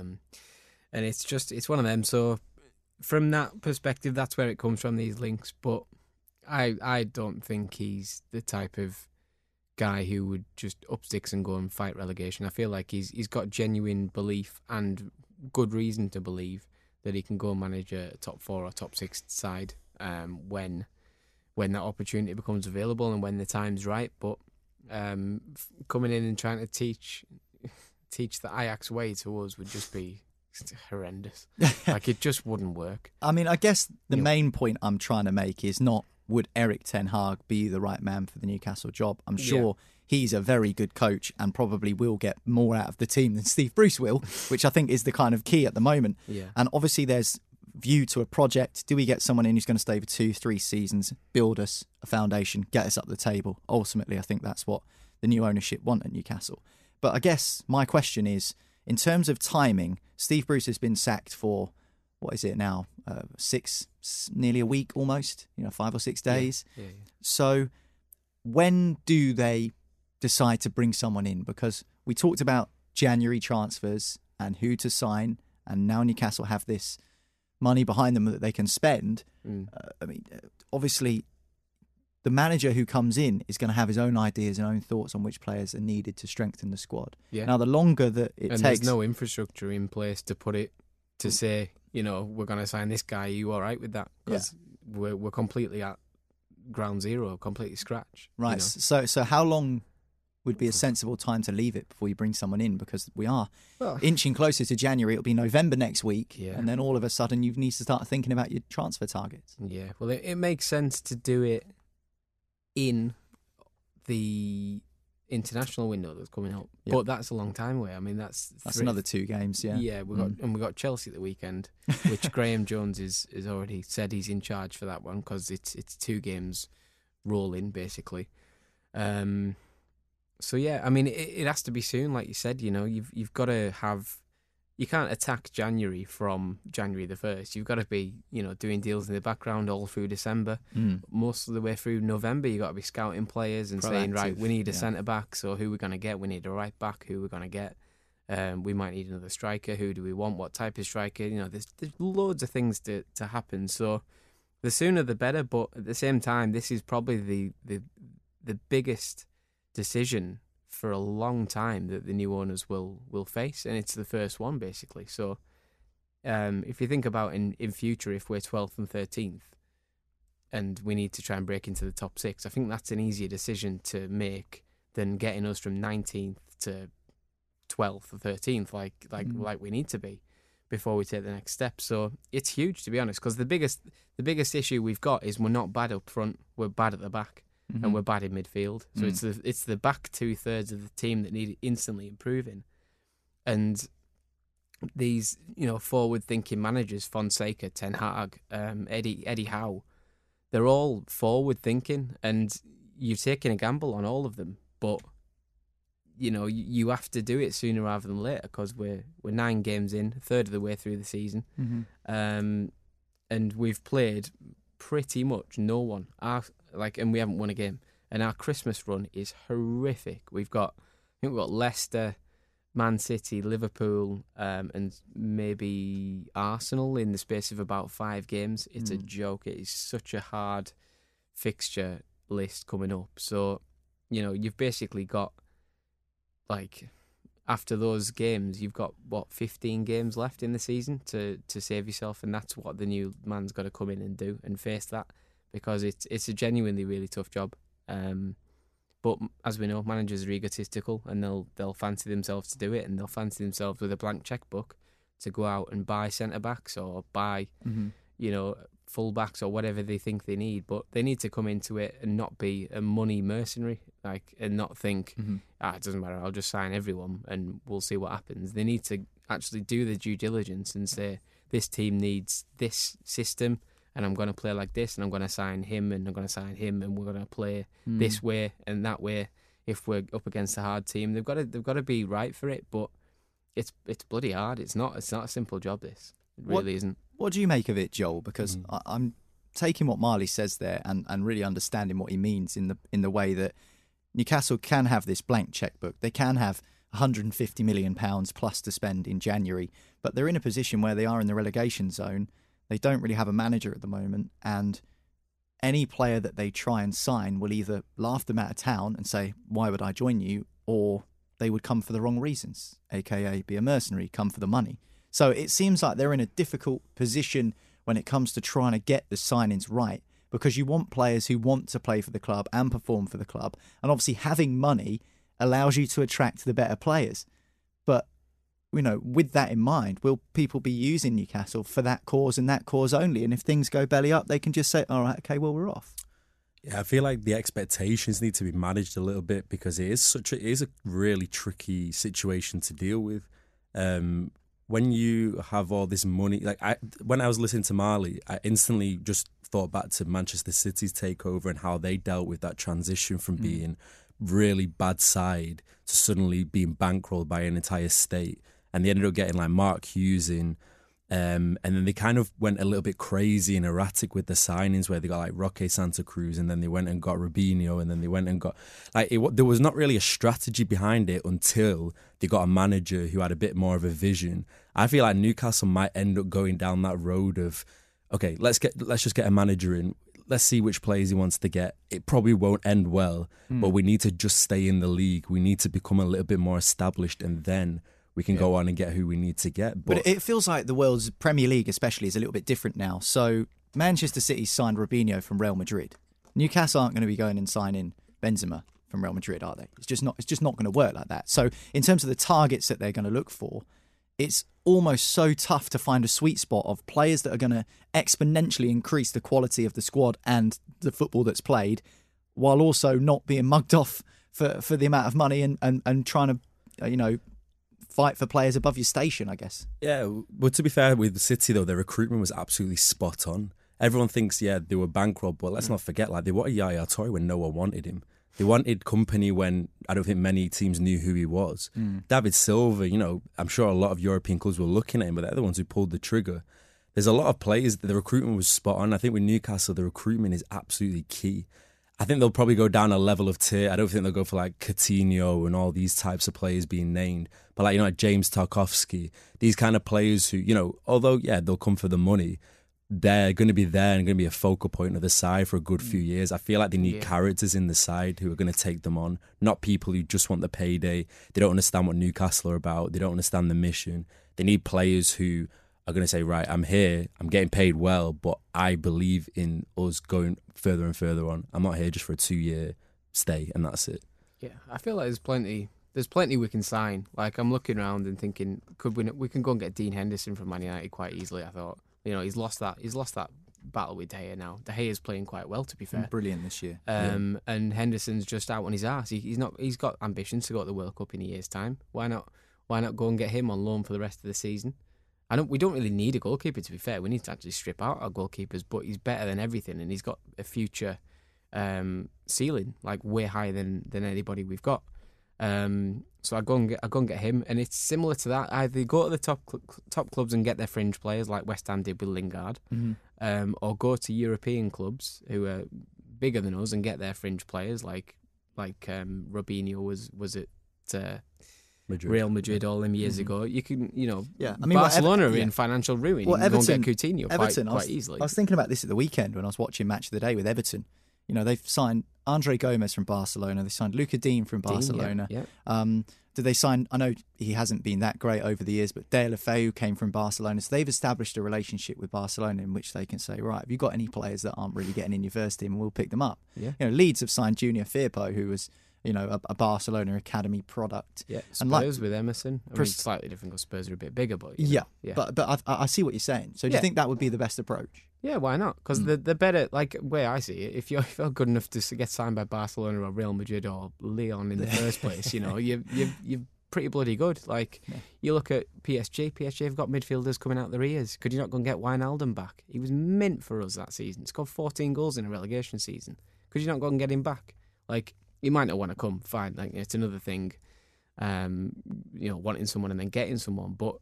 And it's one of them. So from that perspective, that's where it comes from, these links. But I don't think he's the type of guy who would just up sticks and go and fight relegation. I feel like he's got genuine belief and good reason to believe that he can go and manage a top 4 or top 6 side when that opportunity becomes available and when the time's right. But coming in and trying to teach the Ajax way to us would just be horrendous. Like, it just wouldn't work. I mean, I guess the main point I'm trying to make is not would Erik ten Hag be the right man for the Newcastle job. I'm sure he's a very good coach and probably will get more out of the team than Steve Bruce will, which I think is the kind of key at the moment. Yeah. And obviously there's view to a project. Do we get someone in who's going to stay for 2-3 seasons, build us a foundation, get us up the table? Ultimately, I think that's what the new ownership want at Newcastle. But I guess my question is, in terms of timing, Steve Bruce has been sacked for, what is it now, nearly a week almost, 5 or 6 days. Yeah. So when do they decide to bring someone in? Because we talked about January transfers and who to sign, and now Newcastle have this money behind them that they can spend. Obviously, the manager who comes in is going to have his own ideas and own thoughts on which players are needed to strengthen the squad. Yeah. Now, the longer that it takes... there's no infrastructure in place to put it, to say, we're going to sign this guy, are you all right with that? Because we're completely at ground zero, completely scratch. Right, so how long would be a sensible time to leave it before you bring someone in? Because we are inching closer to January. It'll be November next week, and then all of a sudden you need to start thinking about your transfer targets. Yeah, well, it makes sense to do it in the international window that's coming up, but that's a long time away. I mean, that's another 2 games. Yeah, we got Chelsea at the weekend, which Graham Jones is already said he's in charge for that one because it's 2 games rolling basically. So yeah, I mean, it has to be soon, like you said. You've got to have. You can't attack January from January the 1st. You've got to be, doing deals in the background all through December. Most of the way through November, you've got to be scouting players and saying, right, we need a centre-back, so who we're going to get? We need a right-back, who we're going to get? We might need another striker. Who do we want? What type of striker? There's loads of things to happen. So the sooner the better, but at the same time, this is probably the biggest decision for a long time that the new owners will face, and it's the first one basically. So if you think about in future, if we're 12th and 13th and we need to try and break into the top 6, I think that's an easier decision to make than getting us from 19th to 12th or 13th like we need to be before we take the next step. So it's huge, to be honest, because the biggest issue we've got is we're not bad up front, we're bad at the back. And we're bad in midfield. So it's the back 2/3 of the team that need instantly improving. And these, forward-thinking managers, Fonseca, Ten Hag, Eddie Howe, they're all forward-thinking, and you're taking a gamble on all of them. But, you have to do it sooner rather than later because we're 9 games in, a third of the way through the season. And we've played pretty much no one. And we haven't won a game. And our Christmas run is horrific. I think we've got Leicester, Man City, Liverpool, and maybe Arsenal in the space of about 5 games. It's a joke. It is such a hard fixture list coming up. So, you've basically got like after those games, you've got 15 games left in the season to save yourself, and that's what the new man's got to come in and do and face that, because it's a genuinely really tough job. But as we know, managers are egotistical, and they'll fancy themselves to do it, and they'll fancy themselves with a blank checkbook to go out and buy centre backs or buy, full backs or whatever they think they need. But they need to come into it and not be a money mercenary, and not think, it doesn't matter, I'll just sign everyone and we'll see what happens. They need to actually do the due diligence and say, this team needs this system, and I'm going to play like this, and I'm going to sign him, and I'm going to sign him, and we're going to play this way and that way. If we're up against a hard team, they've got to be right for it. But it's bloody hard. It's not a simple job. This it really isn't. What do you make of it, Joel? Because I'm taking what Marley says there and really understanding what he means in the way that Newcastle can have this blank checkbook. They can have £150 million plus to spend in January, but they're in a position where they are in the relegation zone. They don't really have a manager at the moment, and any player that they try and sign will either laugh them out of town and say, why would I join you? Or they would come for the wrong reasons, aka be a mercenary, come for the money. So it seems like they're in a difficult position when it comes to trying to get the signings right, because you want players who want to play for the club and perform for the club. And obviously having money allows you to attract the better players. But with that in mind, will people be using Newcastle for that cause and that cause only? And if things go belly up, they can just say, all right, okay, well, we're off. Yeah, I feel like the expectations need to be managed a little bit, because it is a really tricky situation to deal with. When you have all this money, when I was listening to Marley, I instantly just thought back to Manchester City's takeover and how they dealt with that transition from being really bad side to suddenly being bankrolled by an entire state. And they ended up getting like Mark Hughes in. And then they kind of went a little bit crazy and erratic with the signings, where they got like Roque Santa Cruz, and then they went and got Robinho, and then they went and got there was not really a strategy behind it until they got a manager who had a bit more of a vision. I feel like Newcastle might end up going down that road of, okay, let's just get a manager in. Let's see which players he wants to get. It probably won't end well, but we need to just stay in the league. We need to become a little bit more established, and then we can go on and get who we need to get. But it feels like the world's Premier League especially is a little bit different now. So Manchester City signed Robinho from Real Madrid. Newcastle aren't going to be going and signing Benzema from Real Madrid, are they? It's just not going to work like that. So in terms of the targets that they're going to look for, it's almost so tough to find a sweet spot of players that are going to exponentially increase the quality of the squad and the football that's played, while also not being mugged off for the amount of money and trying to, fight for players above your station, I guess. Yeah, but to be fair with the City, though, their recruitment was absolutely spot on. Everyone thinks, they were bankrolled, but let's not forget, they wanted Yaya Toure when no one wanted him. They wanted Kompany when I don't think many teams knew who he was. David Silva, I'm sure a lot of European clubs were looking at him, but they're the ones who pulled the trigger. There's a lot of players that the recruitment was spot on. I think with Newcastle, the recruitment is absolutely key. I think they'll probably go down a level of tier. I don't think they'll go for like Coutinho and all these types of players being named. But like James Tarkowski, these kind of players who, although, they'll come for the money, they're going to be there and going to be a focal point of the side for a good few years. I feel like they need characters in the side who are going to take them on, not people who just want the payday. They don't understand what Newcastle are about. They don't understand the mission. They need players who are going to say, right, I'm here, I'm getting paid well, but I believe in us going further and further on. I'm not here just for a 2-year stay, and that's it. Yeah, I feel like there's plenty we can sign. Like, I'm looking around and thinking, we can go and get Dean Henderson from Man United quite easily, I thought. He's lost that battle with De Gea now. De Gea's playing quite well, to be fair. Brilliant this year. And Henderson's just out on his arse. He's got ambitions to go to the World Cup in a year's time. Why not go and get him on loan for the rest of the season? We don't really need a goalkeeper, to be fair. We need to actually strip out our goalkeepers, but he's better than everything, and he's got a future ceiling, like way higher than anybody we've got. So I go and get him, and it's similar to that. Either go to the top clubs and get their fringe players, like West Ham did with Lingard, or go to European clubs who are bigger than us and get their fringe players, like Robinho was at Madrid. Real Madrid all them years ago. You can, Barcelona are in financial ruin. Well, you can go and get Coutinho quite easily. I was thinking about this at the weekend when I was watching Match of the Day with Everton. They've signed Andre Gomes from Barcelona. They signed Luca Dean from Barcelona. Did they sign? I know he hasn't been that great over the years, but Deulofeu came from Barcelona. So they've established a relationship with Barcelona in which they can say, right, have you got any players that aren't really getting in your first team, and we'll pick them up. Yeah. Leeds have signed Junior Firpo, who was a Barcelona academy product. Yeah, Spurs with Emerson. I mean, slightly different because Spurs are a bit bigger, but but I see what you're saying. So do you think that would be the best approach? Yeah, why not? Because the better, like, way I see it, if you're good enough to get signed by Barcelona or Real Madrid or Lyon in the first place, you're pretty bloody good. Like, you look at PSG have got midfielders coming out their ears. Could you not go and get Wijnaldum back? He was mint for us that season. Scored 14 goals in a relegation season. Could you not go and get him back? Like, he might not want to come, fine. Like, it's another thing, wanting someone and then getting someone, but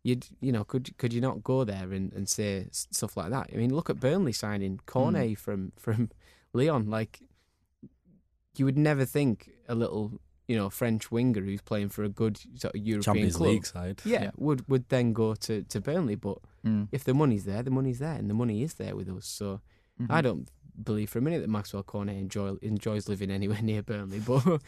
could you not go there and say stuff like that? I mean, look at Burnley signing Cornet from Lyon. Like, you would never think a little French winger who's playing for a good sort of European Champions club, League side, would then go to Burnley. But if the money's there, the money's there, and the money is there with us. So I don't believe for a minute that Maxwell Cornet enjoys living anywhere near Burnley, but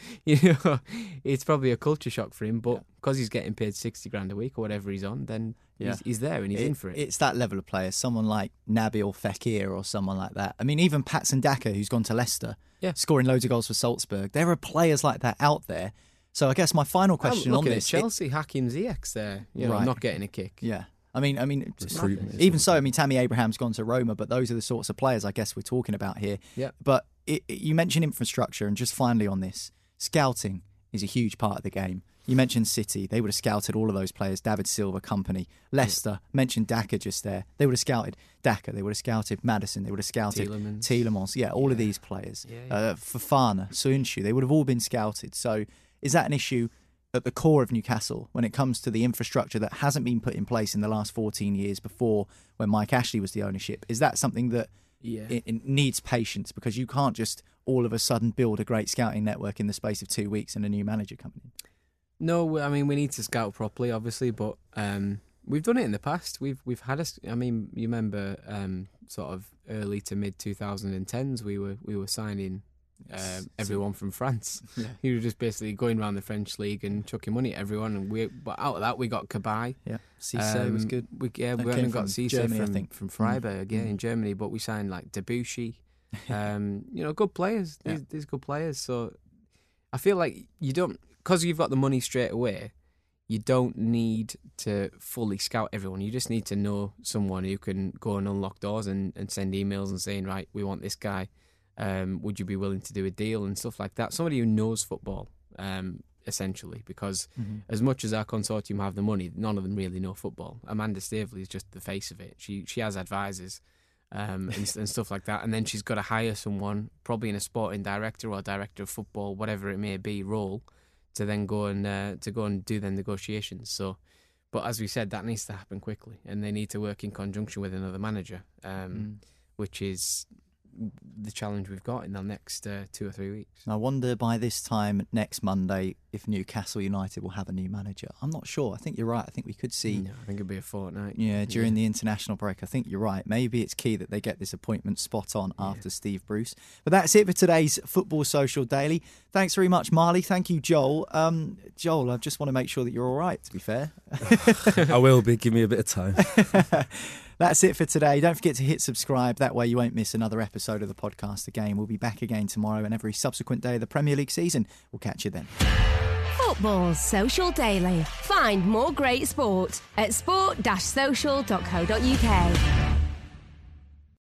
it's probably a culture shock for him. But because he's getting paid 60 grand a week or whatever he's on, then he's there and he's in for it. It's that level of player, someone like Nabil Fekir or someone like that. I mean, even Patson Daka, who's gone to Leicester, scoring loads of goals for Salzburg. There are players like that out there. So I guess my final question on this, Chelsea, Hakim Ziyech there, not getting a kick. Yeah. I mean, even so, Tammy Abraham's gone to Roma, but those are the sorts of players I guess we're talking about here. Yeah. But you mentioned infrastructure, and just finally on this, scouting is a huge part of the game. You mentioned City, they would have scouted all of those players, David Silva, company. Leicester, mentioned Daka just there. They would have scouted Daka, they would have scouted Maddison, they would have scouted Tielemans. All of these players. Fofana, Soyuncu, they would have all been scouted. So is that an issue at the core of Newcastle when it comes to the infrastructure that hasn't been put in place in the last 14 years before when Mike Ashley was the ownership? Is that something that it needs patience, because you can't just all of a sudden build a great scouting network in the space of 2 weeks and a new manager coming in? No, I mean, we need to scout properly, obviously, but we've done it in the past. We've had you remember sort of early to mid 2010s, we were signing everyone from France. He was just basically going around the French league and chucking money at everyone, and but out of that we got Cabaye. Cisse was good. We haven't got Cisse from Freiburg, in Germany, but we signed like Debuchy. Good players. These good players. So I feel like you don't, because you've got the money straight away, you don't need to fully scout everyone. You just need to know someone who can go and unlock doors and send emails and saying, right, we want this guy. Would you be willing to do a deal and stuff like that? Somebody who knows football, essentially, because as much as our consortium have the money, none of them really know football. Amanda Staveley is just the face of it. She has advisors and stuff like that, and then she's got to hire someone, probably in a sporting director or director of football, whatever it may be, role, to then go and do the negotiations. So, but as we said, that needs to happen quickly, and they need to work in conjunction with another manager, which is the challenge we've got in the next 2 or 3 weeks. I wonder by this time next Monday if Newcastle United will have a new manager. I'm not sure. I think you're right. I think we could see... No, I think it'll be a fortnight. Yeah, during the international break. I think you're right. Maybe it's key that they get this appointment spot on after Steve Bruce. But that's it for today's Football Social Daily. Thanks very much, Marley. Thank you, Joel. Joel, I just want to make sure that you're all right, to be fair. I will be. Give me a bit of time. That's it for today. Don't forget to hit subscribe. That way you won't miss another episode of the podcast again. We'll be back again tomorrow and every subsequent day of the Premier League season. We'll catch you then. Football Social Daily. Find more great sport at sport-social.co.uk.